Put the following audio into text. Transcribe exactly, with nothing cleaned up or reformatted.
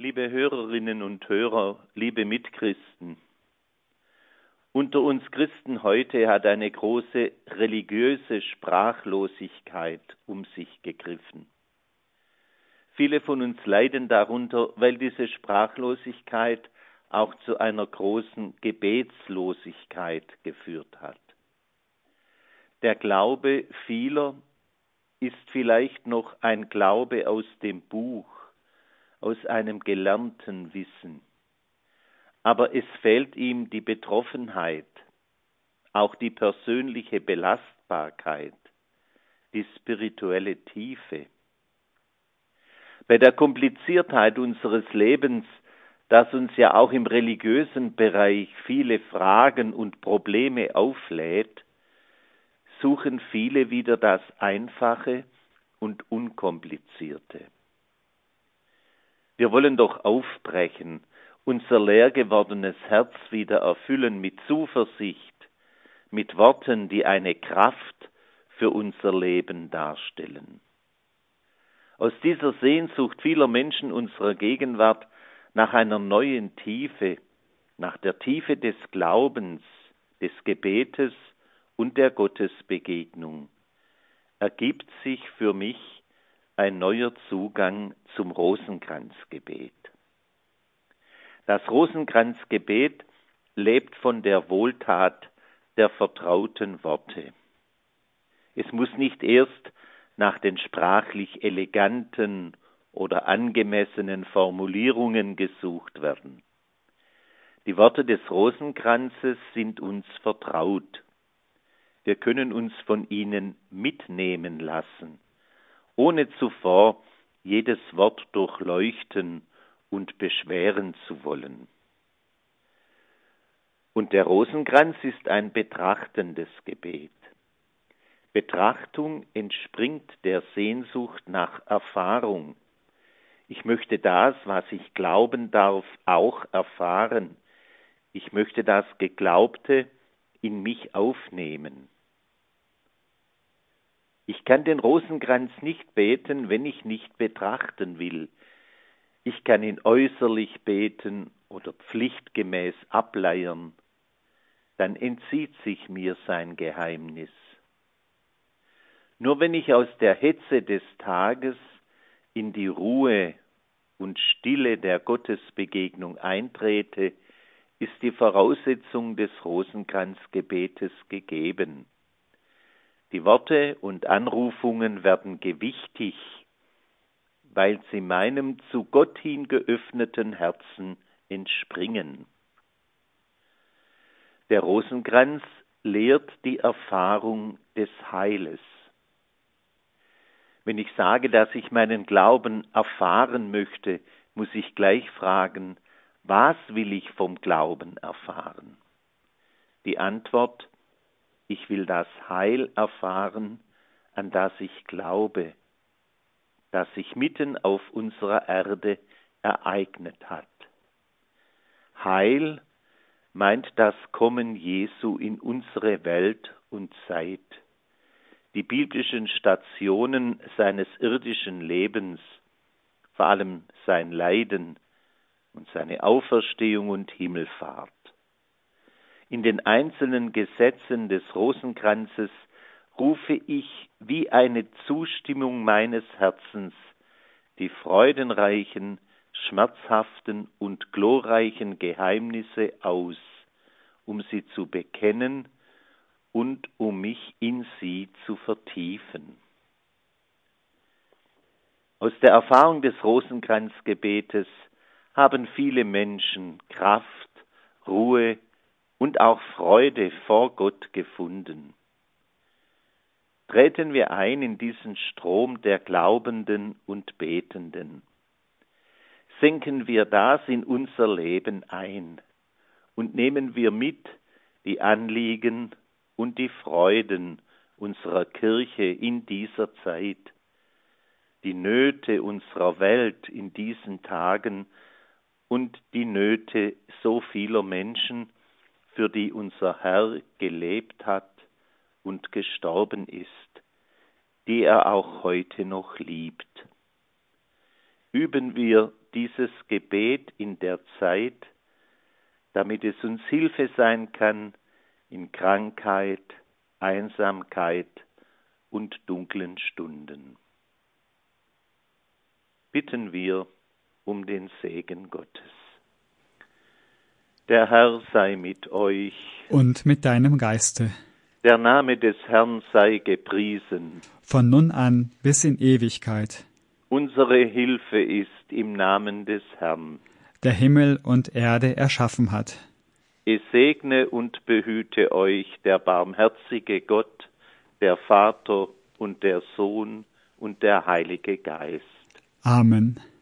Liebe Hörerinnen und Hörer, liebe Mitchristen, unter uns Christen heute hat eine große religiöse Sprachlosigkeit um sich gegriffen. Viele von uns leiden darunter, weil diese Sprachlosigkeit auch zu einer großen Gebetslosigkeit geführt hat. Der Glaube vieler ist vielleicht noch ein Glaube aus dem Buch, aus einem gelernten Wissen. Aber es fehlt ihm die Betroffenheit, auch die persönliche Belastbarkeit, die spirituelle Tiefe. Bei der Kompliziertheit unseres Lebens, das uns ja auch im religiösen Bereich viele Fragen und Probleme auflädt, suchen viele wieder das Einfache und Unkomplizierte. Wir wollen doch aufbrechen, unser leer gewordenes Herz wieder erfüllen mit Zuversicht, mit Worten, die eine Kraft für unser Leben darstellen. Aus dieser Sehnsucht vieler Menschen unserer Gegenwart nach einer neuen Tiefe, nach der Tiefe des Glaubens, des Gebetes und der Gottesbegegnung, ergibt sich für mich ein neuer Zugang zum Rosenkranzgebet. Das Rosenkranzgebet lebt von der Wohltat der vertrauten Worte. Es muss nicht erst nach den sprachlich eleganten oder angemessenen Formulierungen gesucht werden. Die Worte des Rosenkranzes sind uns vertraut. Wir können uns von ihnen mitnehmen lassen, ohne zuvor jedes Wort durchleuchten und beschweren zu wollen. Und der Rosenkranz ist ein betrachtendes Gebet. Betrachtung entspringt der Sehnsucht nach Erfahrung. Ich möchte das, was ich glauben darf, auch erfahren. Ich möchte das Geglaubte in mich aufnehmen. Ich kann den Rosenkranz nicht beten, wenn ich nicht betrachten will. Ich kann ihn äußerlich beten oder pflichtgemäß ableiern. Dann entzieht sich mir sein Geheimnis. Nur wenn ich aus der Hetze des Tages in die Ruhe und Stille der Gottesbegegnung eintrete, ist die Voraussetzung des Rosenkranzgebetes gegeben. Die Worte und Anrufungen werden gewichtig, weil sie meinem zu Gott hin geöffneten Herzen entspringen. Der Rosenkranz lehrt die Erfahrung des Heiles. Wenn ich sage, dass ich meinen Glauben erfahren möchte, muss ich gleich fragen, was will ich vom Glauben erfahren? Die Antwort: Ich will das Heil erfahren, an das ich glaube, das sich mitten auf unserer Erde ereignet hat. Heil meint das Kommen Jesu in unsere Welt und Zeit, die biblischen Stationen seines irdischen Lebens, vor allem sein Leiden und seine Auferstehung und Himmelfahrt. In den einzelnen Gesetzen des Rosenkranzes rufe ich wie eine Zustimmung meines Herzens die freudenreichen, schmerzhaften und glorreichen Geheimnisse aus, um sie zu bekennen und um mich in sie zu vertiefen. Aus der Erfahrung des Rosenkranzgebetes haben viele Menschen Kraft, Ruhe und auch Freude vor Gott gefunden. Treten wir ein in diesen Strom der Glaubenden und Betenden. Senken wir das in unser Leben ein und nehmen wir mit die Anliegen und die Freuden unserer Kirche in dieser Zeit, die Nöte unserer Welt in diesen Tagen und die Nöte so vieler Menschen, für die unser Herr gelebt hat und gestorben ist, die er auch heute noch liebt. Üben wir dieses Gebet in der Zeit, damit es uns Hilfe sein kann in Krankheit, Einsamkeit und dunklen Stunden. Bitten wir um den Segen Gottes. Der Herr sei mit euch. Und mit deinem Geiste. Der Name des Herrn sei gepriesen. Von nun an bis in Ewigkeit. Unsere Hilfe ist im Namen des Herrn, der Himmel und Erde erschaffen hat. Es segne und behüte euch der barmherzige Gott, der Vater und der Sohn und der Heilige Geist. Amen.